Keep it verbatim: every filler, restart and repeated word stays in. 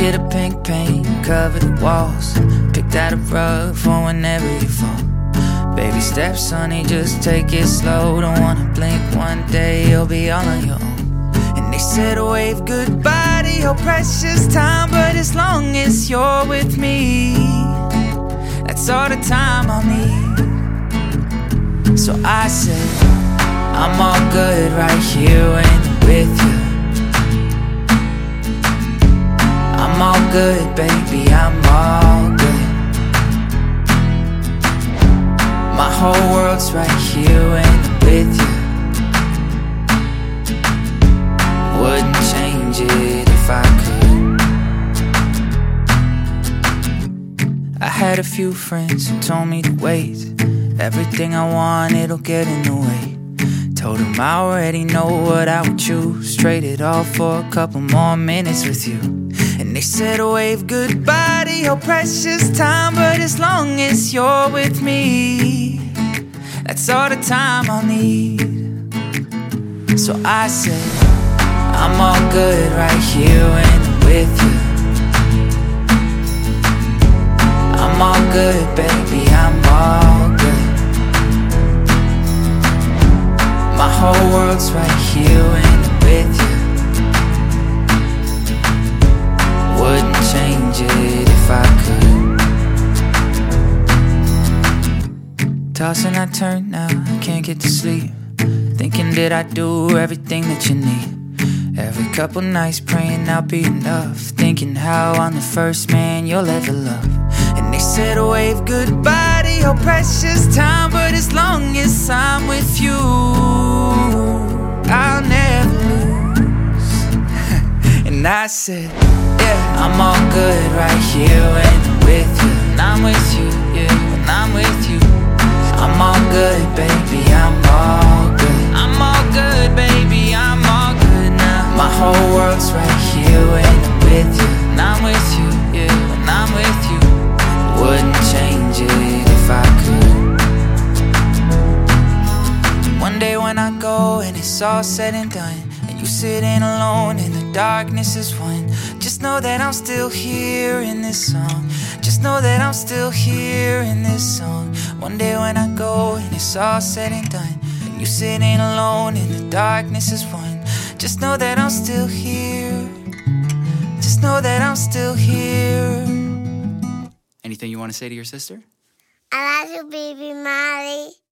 get a pink paint, cover the walls. Picked out a rug for whenever you fall. Baby steps, honey, just take it slow. Don't wanna blink, one day you'll be all on your own. And they said wave goodbye to your precious time, but as long as you're with me, that's all the time I'll need. So I said, I'm all good right here when I'm with you. I'm all good, baby, I'm all good. My whole world's right here when I'm with you. Wouldn't change it if I could. I had a few friends who told me to wait. Everything I want, it'll get in the way. Told them I already know what I would choose. Trade it all for a couple more minutes with you. And they said wave goodbye to your precious time, but as long as you're with me, that's all the time I'll need. So I said, I'm all good right here when I'm with you. I'm all good, baby, I'm all good. My whole world's right here when I'm with you. Wouldn't change it if I could. Tossing, I turn now, I can't get to sleep. Thinking, did I do everything that you need? Every couple nights praying I'll be enough. Thinking how I'm the first man you'll ever love. And they said wave goodbye to your precious time, but as long as I'm with you, I'll never lose. And I said, yeah, I'm all good right here when I'm with you. And I'm with you, yeah, when I'm with you, I'm all good, baby, I'm all good. I'm all good, baby, I'm all good now. My whole world's right here when I'm with you. And I'm with you, yeah, when I'm with you, wouldn't change it if I could. One day when I go and it's all said and done, and you sitting alone and the darkness is won, just know that I'm still here in this song. Just know that I'm still here in this song. One day when I go and it's all said and done, and you sitting alone and the darkness is won, just know that I'm still here. Just know that I'm still here. Anything you want to say to your sister? I love you, baby Molly.